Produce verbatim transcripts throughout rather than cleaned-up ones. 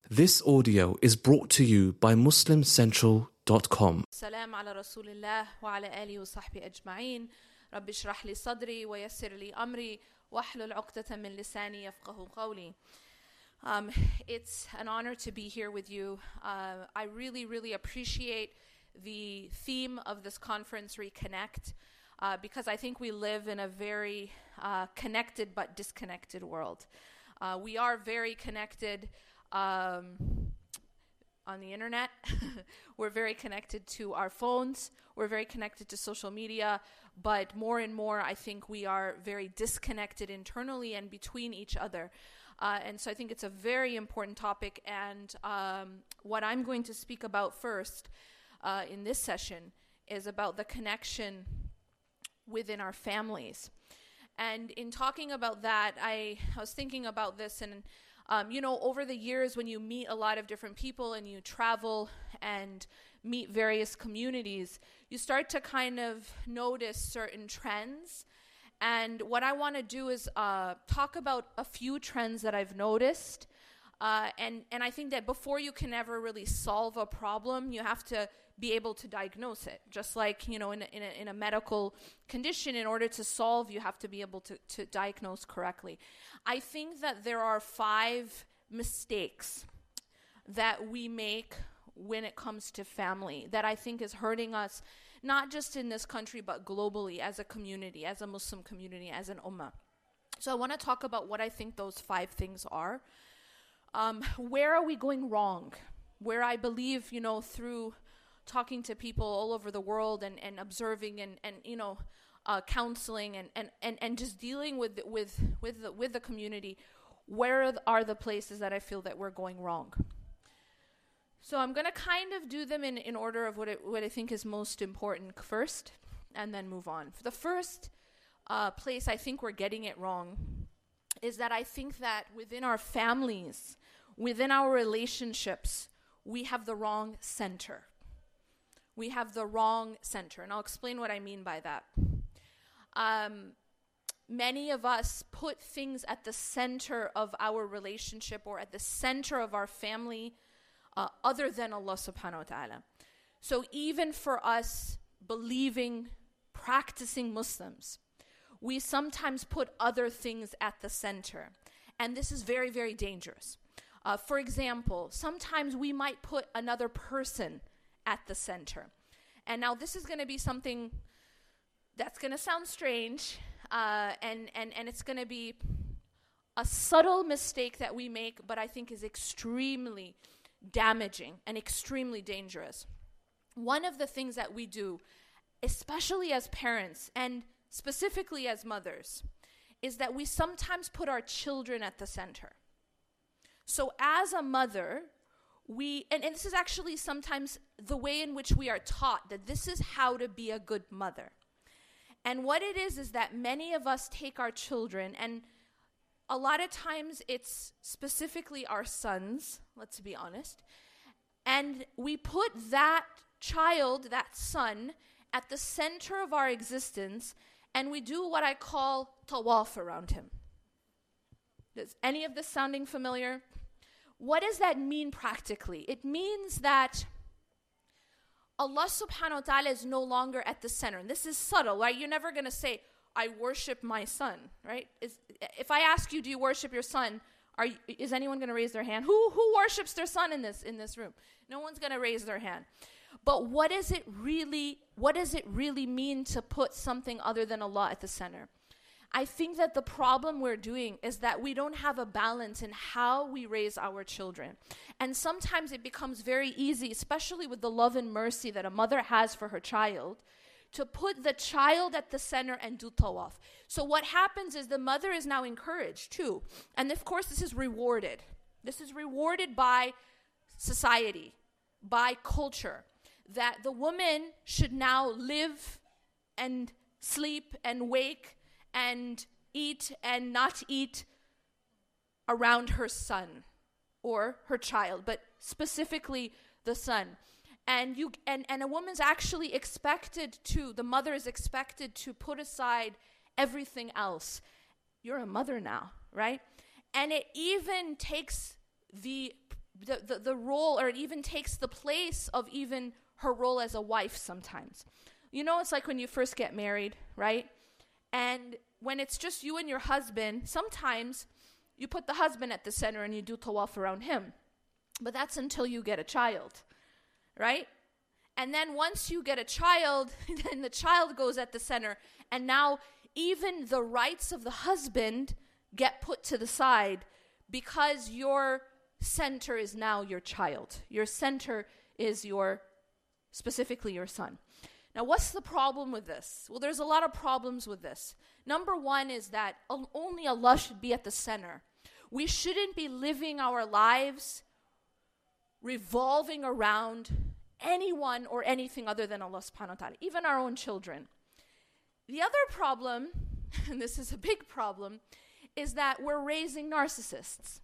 This audio is brought to you by muslim central dot com. السلام على رسول الله وعلى آله وصحبه أجمعين. رب اشرح لي صدري ويسر لي أمري واحلل عقدة من لساني يفقهوا قولي. Um, it's an honor to be here with you. Uh, I really, really appreciate the theme of this conference, Reconnect, uh, because I think we live in a very uh, connected but disconnected world. Uh, we are very connected um, on the internet. We're very connected to our phones. We're very connected to social media. But more and more, I think we are very disconnected internally and between each other. Uh, and so I think it's a very important topic. And um, what I'm going to speak about first uh, in this session is about the connection within our families. And in talking about that, I, I was thinking about this. And, um, you know, over the years, when you meet a lot of different people and you travel and meet various communities, you start to kind of notice certain trends. And what I want to do is uh, talk about a few trends that I've noticed. Uh, and, and I think that before you can ever really solve a problem, you have to be able to diagnose it. Just like, you know, in a, in a, in a medical condition, in order to solve, you have to be able to, to diagnose correctly. I think that there are five mistakes that we make when it comes to family that I think is hurting us, not just in this country, but globally as a community, as a Muslim community, as an ummah. So I want to talk about what I think those five things are. Um, where are we going wrong? Where I believe, you know, through talking to people all over the world and, and observing and, and you know, uh, counseling and, and, and, and just dealing with with with the, with the community, where are the places that I feel that we're going wrong? So I'm going to kind of do them in, in order of what, it, what I think is most important first, and then move on. For the first uh, place I think we're getting it wrong is that I think that within our families, within our relationships, we have the wrong center. We have the wrong center, and I'll explain what I mean by that. Um, many of us put things at the center of our relationship or at the center of our family Uh, other than Allah subhanahu wa ta'ala. So even for us believing, practicing Muslims, we sometimes put other things at the center. And this is very, very dangerous. Uh, for example, sometimes we might put another person at the center. And now this is going to be something that's going to sound strange, uh, and, and, and it's going to be a subtle mistake that we make, but I think is extremely damaging and extremely dangerous. One of the things that we do, especially as parents and specifically as mothers, is that we sometimes put our children at the center. So as a mother, we, and, and this is actually sometimes the way in which we are taught that this is how to be a good mother. And what it is is that many of us take our children, and a lot of times it's specifically our sons, let's be honest, and we put that child, that son, at the center of our existence, and we do what I call tawaf around him. Is any of this sounding familiar? What does that mean practically? It means that Allah subhanahu wa ta'ala is no longer at the center. And this is subtle, right? You're never going to say, I worship my son, right? Is, if I ask you, do you worship your son? Are you, is anyone going to raise their hand? Who who worships their son in this in this room? No one's going to raise their hand. But what does it really? What does it really mean to put something other than Allah at the center? I think that the problem we're doing is that we don't have a balance in how we raise our children, and sometimes it becomes very easy, especially with the love and mercy that a mother has for her child, to put the child at the center and do tawaf. So what happens is the mother is now encouraged too. And of course this is rewarded. This is rewarded by society, by culture, that the woman should now live and sleep and wake and eat and not eat around her son or her child, but specifically the son. And you and, and a woman's actually expected to, the mother is expected to put aside everything else. You're a mother now, right? And it even takes the the, the, the role, or it even takes the place of even her role as a wife sometimes. You know, it's like when you first get married, right? And when it's just you and your husband, sometimes you put the husband at the center and you do tawaf around him. But that's until you get a child, right? And then once you get a child, then the child goes at the center. And now even the rights of the husband get put to the side because your center is now your child. Your center is your, specifically your son. Now, what's the problem with this? Well, there's a lot of problems with this. Number one is that only Allah should be at the center. We shouldn't be living our lives revolving around anyone or anything other than Allah subhanahu wa ta'ala, even our own children. The other problem, and this is a big problem, is that we're raising narcissists.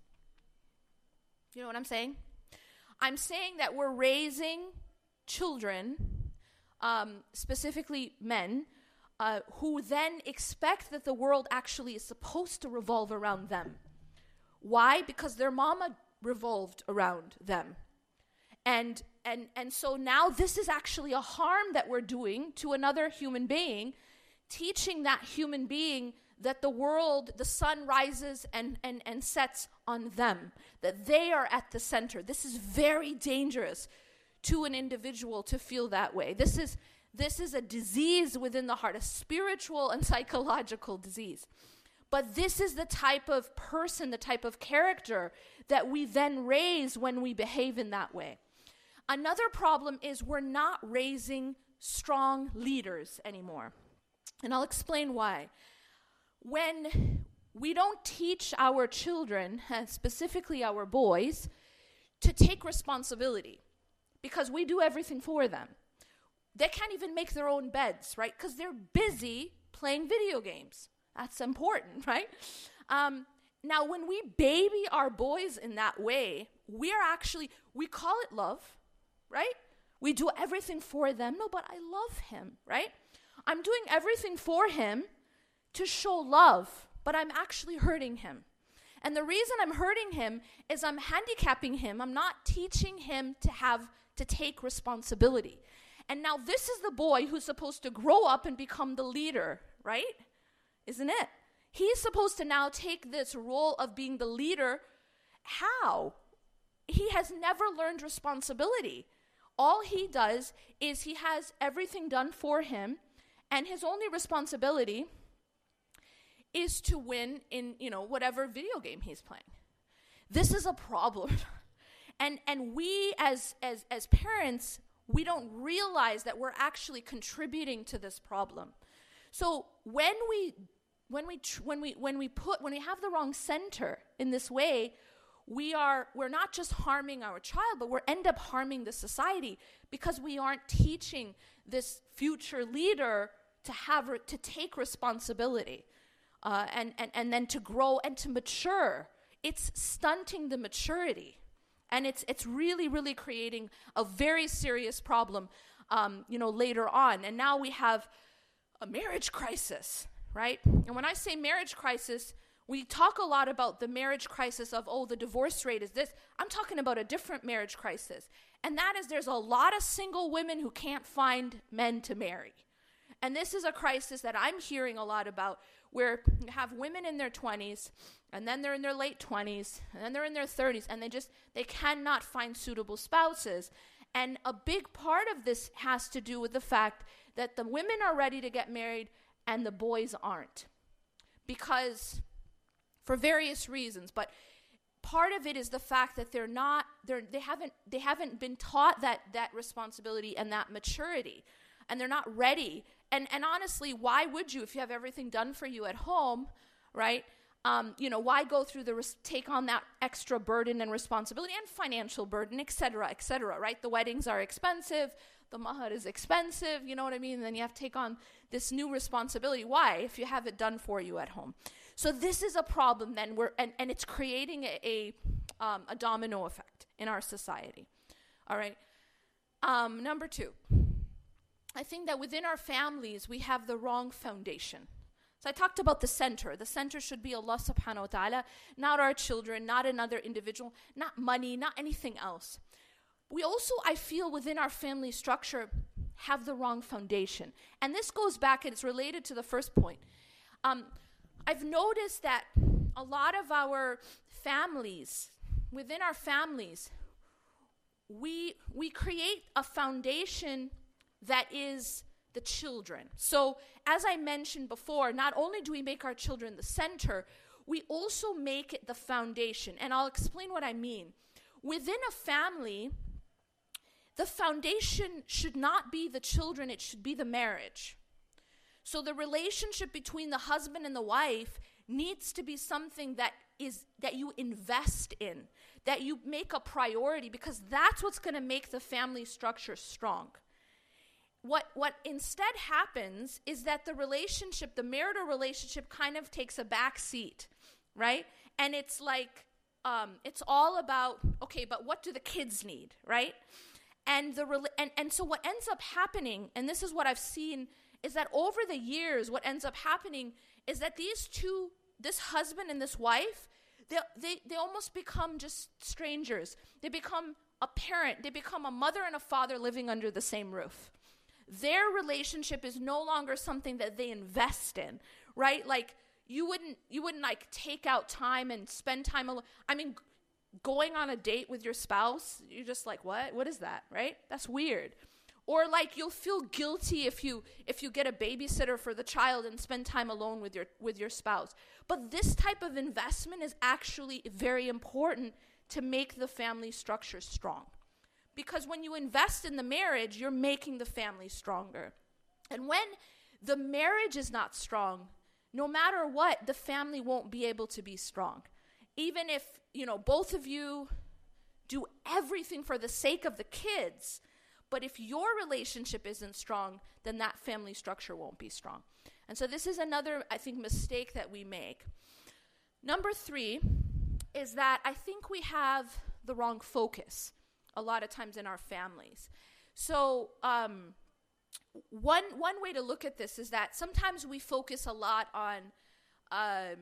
You know what I'm saying? I'm saying that we're raising children, um, specifically men, uh, who then expect that the world actually is supposed to revolve around them. Why? Because their mama revolved around them. And and and so now this is actually a harm that we're doing to another human being, teaching that human being that the world, the sun rises and, and, and sets on them, that they are at the center. This is very dangerous to an individual to feel that way. This is this is a disease within the heart, a spiritual and psychological disease. But this is the type of person, the type of character that we then raise when we behave in that way. Another problem is we're not raising strong leaders anymore. And I'll explain why. When we don't teach our children, specifically our boys, to take responsibility, because we do everything for them. They can't even make their own beds, right? Because they're busy playing video games. That's important, right? Um, now, when we baby our boys in that way, we are actually, we call it love, right? We do everything for them. No, but I love him, right? I'm doing everything for him to show love, but I'm actually hurting him. And the reason I'm hurting him is I'm handicapping him. I'm not teaching him to have, to take responsibility. And now this is the boy who's supposed to grow up and become the leader, right? Isn't it? He's supposed to now take this role of being the leader. How? He has never learned responsibility. All he does is he has everything done for him, and his only responsibility is to win in, you know, whatever video game he's playing. This is a problem. and and we as as as parents, we don't realize that we're actually contributing to this problem. So when we when we tr- when we when we put when we have the wrong center in this way, we are we're not just harming our child, but we end up harming the society, because we aren't teaching this future leader to have re- to take responsibility, uh, and and and then to grow and to mature. It's stunting the maturity, and it's it's really really creating a very serious problem, um, you know, later on. And now we have a marriage crisis, right? And when I say marriage crisis, we talk a lot about the marriage crisis of, oh, the divorce rate is this. I'm talking about a different marriage crisis. And that is, there's a lot of single women who can't find men to marry. And this is a crisis that I'm hearing a lot about, where you have women in their twenties, and then they're in their late twenties, and then they're in their thirties, and they just, they cannot find suitable spouses. And a big part of this has to do with the fact that the women are ready to get married and the boys aren't. Because, for various reasons, but part of it is the fact that they're not, they're, they haven't, they haven't been taught that that responsibility and that maturity, and they're not ready. And and honestly, why would you, if you have everything done for you at home, right? Um, you know, why go through the res- take on that extra burden and responsibility and financial burden, et cetera, et cetera, right? The weddings are expensive, the mahar is expensive, you know what I mean? And then you have to take on this new responsibility. Why, if you have it done for you at home? So this is a problem then, we're, and, and it's creating a, a, um, a domino effect in our society. All right. Um, number two, I think that within our families, we have the wrong foundation. So I talked about the center. The center should be Allah subhanahu wa ta'ala, not our children, not another individual, not money, not anything else. We also, I feel, within our family structure, have the wrong foundation. And this goes back, and it's related to the first point. Um, I've noticed that a lot of our families, within our families, we we create a foundation that is the children. So, as I mentioned before, not only do we make our children the center, we also make it the foundation. And I'll explain what I mean. Within a family, the foundation should not be the children, it should be the marriage. So the relationship between the husband and the wife needs to be something that is that you invest in, that you make a priority, because that's what's going to make the family structure strong. What what instead happens is that the relationship, the marital relationship, kind of takes a back seat, right? And it's like, um, it's all about, okay, but what do the kids need, right? And the and, and so what ends up happening, and this is what I've seen, is that over the years, what ends up happening is that these two, this husband and this wife, they they they almost become just strangers. They become a parent. They become a mother and a father living under the same roof. Their relationship is no longer something that they invest in, right? Like you wouldn't you wouldn't like take out time and spend time alone. I mean, going on a date with your spouse, you're just like, what? What is that, right? That's weird. Or like you'll feel guilty if you if you get a babysitter for the child and spend time alone with your with your spouse. But this type of investment is actually very important to make the family structure strong. Because when you invest in the marriage, you're making the family stronger. And when the marriage is not strong, no matter what, the family won't be able to be strong. Even if, you know, both of you do everything for the sake of the kids, but if your relationship isn't strong, then that family structure won't be strong. And so this is another, I think, mistake that we make. Number three is that I think we have the wrong focus a lot of times in our families. So um, one one way to look at this is that sometimes we focus a lot on um,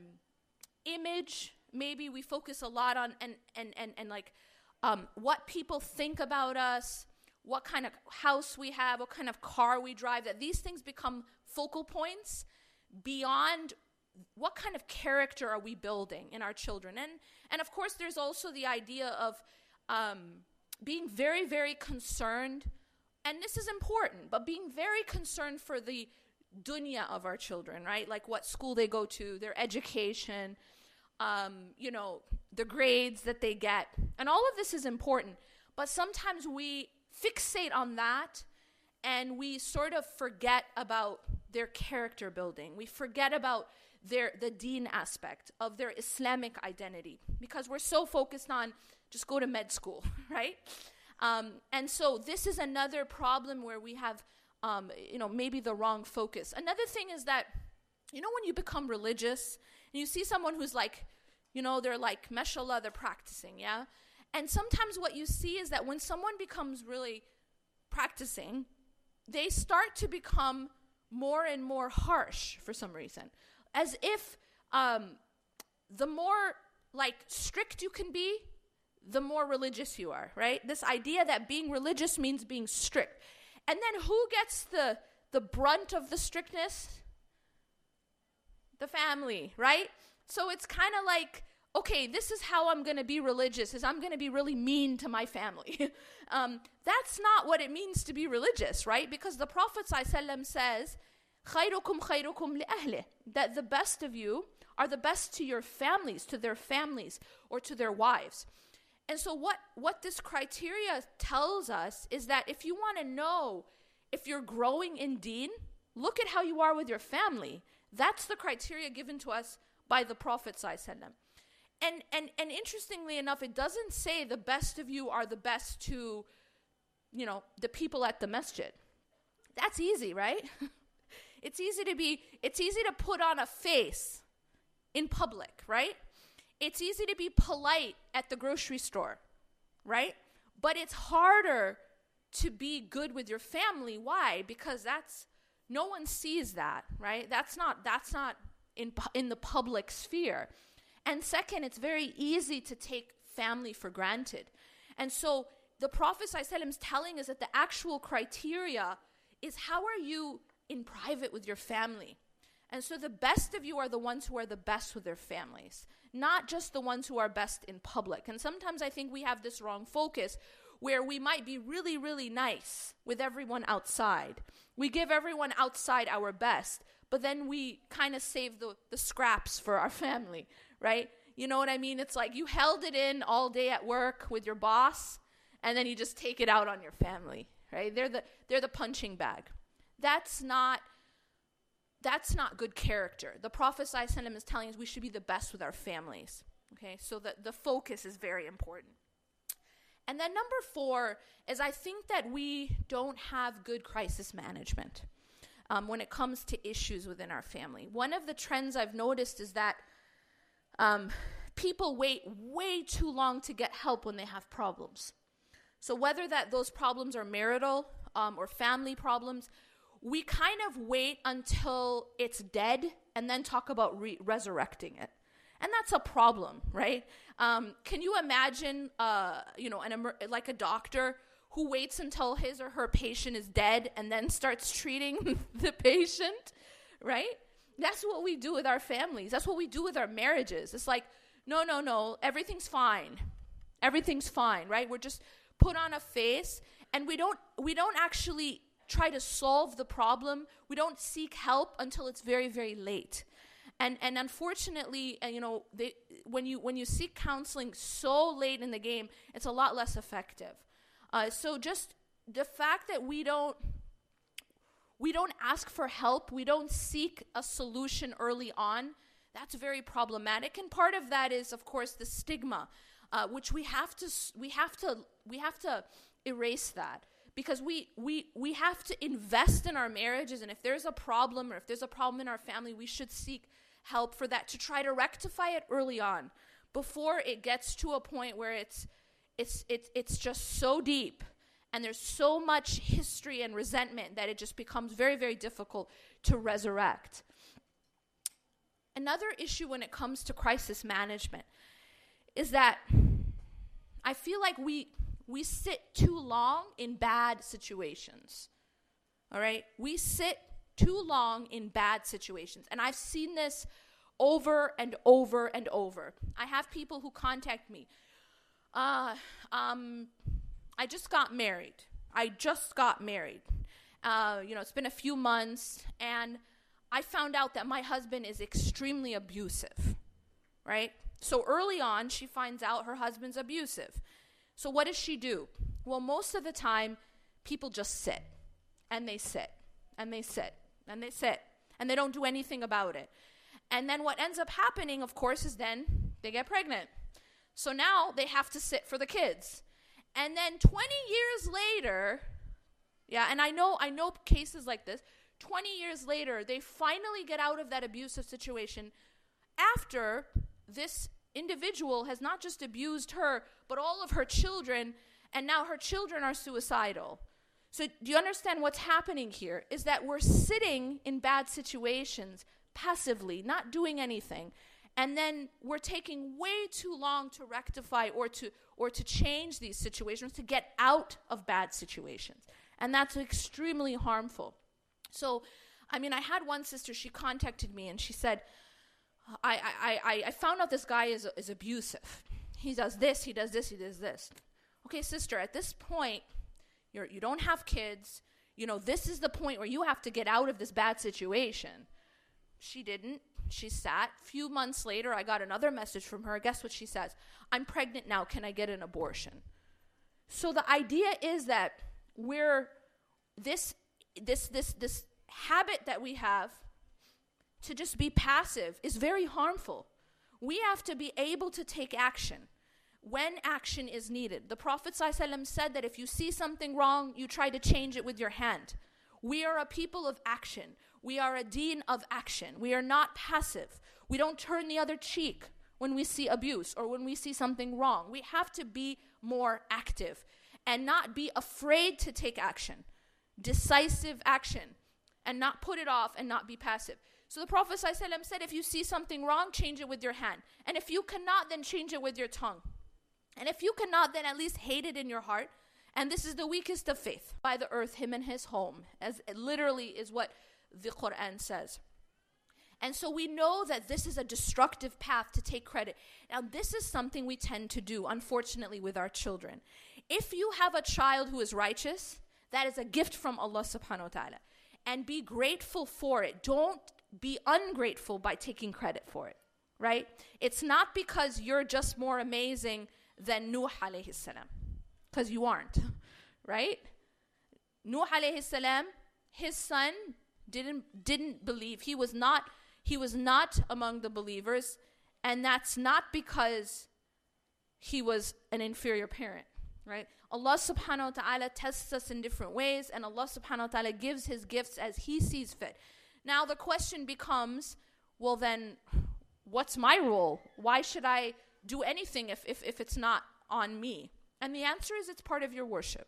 image. Maybe we focus a lot on and and and, and like um, what people think about us, what kind of house we have, what kind of car we drive, that these things become focal points beyond what kind of character are we building in our children. And and of course, there's also the idea of um, being very, very concerned, and this is important, but being very concerned for the dunya of our children, right? Like what school they go to, their education, um, you know, the grades that they get. And all of this is important, but sometimes we fixate on that and we sort of forget about their character building. We forget about their the deen aspect of their Islamic identity because we're so focused on just go to med school, right? Um, and so this is another problem where we have, um, you know, maybe the wrong focus. Another thing is that, you know, when you become religious and you see someone who's like, you know, they're like, mashallah, they're practicing, yeah? And sometimes what you see is that when someone becomes really practicing, they start to become more and more harsh for some reason. As if um, the more like strict you can be, the more religious you are, right? This idea that being religious means being strict. And then who gets the the brunt of the strictness? The family, right? So it's kind of like, okay, this is how I'm going to be religious, is I'm going to be really mean to my family. um, that's not what it means to be religious, right? Because the Prophet ﷺ says, خَيْرُكُمْ خَيْرُكُمْ لِأَهْلِهِ, that the best of you are the best to your families, to their families, or to their wives. And so what, what this criteria tells us is that if you want to know if you're growing in deen, look at how you are with your family. That's the criteria given to us by the Prophet ﷺ. And, and, and interestingly enough, it doesn't say the best of you are the best to, you know, the people at the masjid. That's easy, right? It's easy to be, it's easy to put on a face in public, right? It's easy to be polite at the grocery store, right? But it's harder to be good with your family. Why? Because that's, no one sees that, right? That's not, that's not in, in the public sphere. And second, it's very easy to take family for granted. And so the Prophet ﷺ is telling us that the actual criteria is how are you in private with your family? And so the best of you are the ones who are the best with their families, not just the ones who are best in public. And sometimes I think we have this wrong focus where we might be really, really nice with everyone outside. We give everyone outside our best, but then we kind of save the, the scraps for our family, right? You know what I mean? It's like you held it in all day at work with your boss, and then you just take it out on your family, right? They're the they're the punching bag. That's not that's not good character. The Prophet ﷺ is telling us we should be the best with our families. Okay, so the, the focus is very important. And then number four is I think that we don't have good crisis management um, when it comes to issues within our family. One of the trends I've noticed is that um, people wait way too long to get help when they have problems. So whether that those problems are marital um, or family problems, we kind of wait until it's dead and then talk about re- resurrecting it. And that's a problem, right? Um, can you imagine, uh, you know, an emer- like a doctor who waits until his or her patient is dead and then starts treating the patient, right? That's what we do with our families. That's what we do with our marriages. It's like, no, no, no, everything's fine. Everything's fine, right? We're just put on a face, and we don't we don't actually try to solve the problem. We don't seek help until it's very, very late. And and unfortunately, uh, you know, they, when you when you seek counseling so late in the game, it's a lot less effective. Uh, so just the fact that we don't we don't ask for help, we don't seek a solution early on, that's very problematic. And part of that is, of course, the stigma, uh, which we have to we have to we have to erase that. Because we, we we have to invest in our marriages, and if there's a problem or if there's a problem in our family, we should seek help for that to try to rectify it early on before it gets to a point where it's it's it's it's just so deep and there's so much history and resentment that it just becomes very, very difficult to resurrect. Another issue when it comes to crisis management is that I feel like we We sit too long in bad situations, all right? We sit too long in bad situations. And I've seen this over and over and over. I have people who contact me. Uh, um, I just got married. I just got married. Uh, you know, it's been a few months, and I found out that my husband is extremely abusive, right? So early on, she finds out her husband's abusive. So what does she do? Well, most of the time, people just sit, and they sit, and they sit, and they sit, and they don't do anything about it. And then what ends up happening, of course, is then they get pregnant. So now they have to sit for the kids. And then twenty years later, yeah, and I know I know cases like this, twenty years later, they finally get out of that abusive situation after this individual has not just abused her, but all of her children, and now her children are suicidal. So do you understand what's happening here? Is that we're sitting in bad situations passively, not doing anything, and then we're taking way too long to rectify or to or to change these situations, to get out of bad situations. And that's extremely harmful. So, I mean, I had one sister, she contacted me and she said, I, I, I, I found out this guy is, is abusive. He does this, he does this, he does this. Okay, sister, at this point, you're, you don't have kids. You know, this is the point where you have to get out of this bad situation. She didn't. She sat. A few months later, I got another message from her. Guess what she says? I'm pregnant now. Can I get an abortion? So the idea is that we're, this, this, this, this habit that we have to just be passive is very harmful. We have to be able to take action when action is needed. The Prophet ﷺ said that if you see something wrong, you try to change it with your hand. We are a people of action. We are a deen of action. We are not passive. We don't turn the other cheek when we see abuse or when we see something wrong. We have to be more active and not be afraid to take action, decisive action, and not put it off and not be passive. So the Prophet ﷺ said, if you see something wrong, change it with your hand. And if you cannot, then change it with your tongue. And if you cannot, then at least hate it in your heart. And this is the weakest of faith. By the earth, him and his home, as it literally is what the Quran says. And so we know that this is a destructive path to take credit. Now this is something we tend to do, unfortunately, with our children. If you have a child who is righteous, that is a gift from Allah subhanahu wa ta'ala. And be grateful for it. Don't be ungrateful by taking credit for it, right? It's not because you're just more amazing than Nuh alayhi salam, because you aren't, right? Nuh alayhi salam, his son didn't didn't believe. He was not he was not among the believers, and that's not because he was an inferior parent, right? Allah subhanahu wa ta'ala tests us in different ways, and Allah subhanahu wa ta'ala gives his gifts as he sees fit. Now the question becomes, well then, what's my role? Why should I do anything if, if, if it's not on me? And the answer is, it's part of your worship.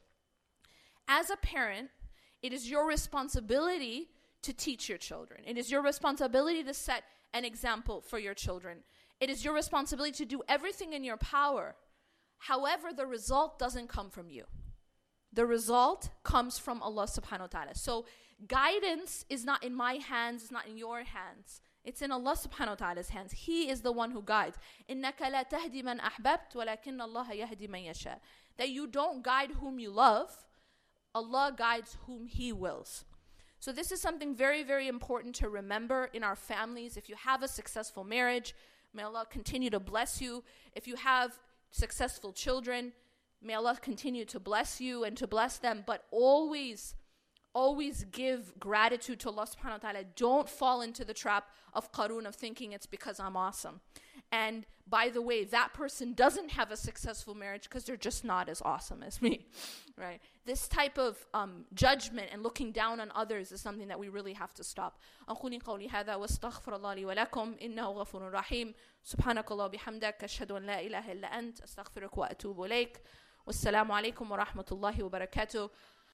As a parent, it is your responsibility to teach your children. It is your responsibility to set an example for your children. It is your responsibility to do everything in your power. However, the result doesn't come from you. The result comes from Allah subhanahu wa ta'ala. So guidance is not in my hands, it's not in your hands. It's in Allah subhanahu wa ta'ala's hands. He is the one who guides. إِنَّكَ لَا تَهْدِي مَنْ أَحْبَبْتَ وَلَكِنَّ اللَّهَ يَهْدِي مَنْ يَشَاءُ. That you don't guide whom you love, Allah guides whom He wills. So this is something very, very important to remember in our families. If you have a successful marriage, may Allah continue to bless you. If you have successful children, may Allah continue to bless you and to bless them. But always, always give gratitude to Allah subhanahu wa ta'ala. Don't fall into the trap of Qarun, of thinking it's because I'm awesome. And by the way, that person doesn't have a successful marriage because they're just not as awesome as me, right? This type of um, judgment and looking down on others is something that we really have to stop. أقول قولي هذا واستغفر الله لي ولكم إنه غفور رحيم سبحانك الله بحمدك أشهد أن لا إله إلا أنت أستغفرك وأتوب إليك والسلام عليكم ورحمة الله وبركاته.